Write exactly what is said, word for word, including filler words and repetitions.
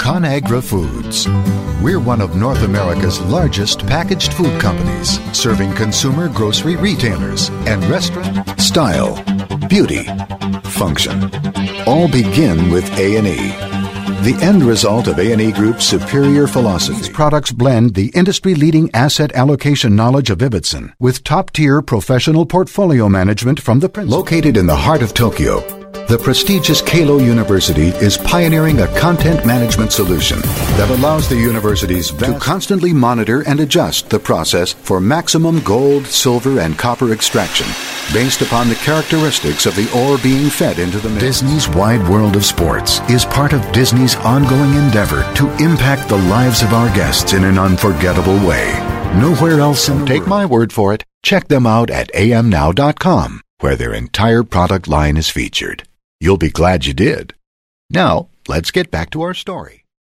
ConAgra Foods. We're one of North America's largest packaged food companies, serving consumer grocery retailers and restaurant. Style, beauty, function, all begin with A and E. The end result of A and E Group's superior philosophy. These products blend the industry-leading asset allocation knowledge of Ibbotson with top-tier professional portfolio management from the principal. Located in the heart of Tokyo, the prestigious Keio University is pioneering a content management solution that allows the university's to constantly monitor and adjust the process for maximum gold, silver, and copper extraction based upon the characteristics of the ore being fed into the mill. Disney's wide world of sports is part of Disney's ongoing endeavor to impact the lives of our guests in an unforgettable way. Nowhere else in the world. Take my word for it. Check them out at a m now dot com, where their entire product line is featured. You'll be glad you did. Now, let's get back to our story.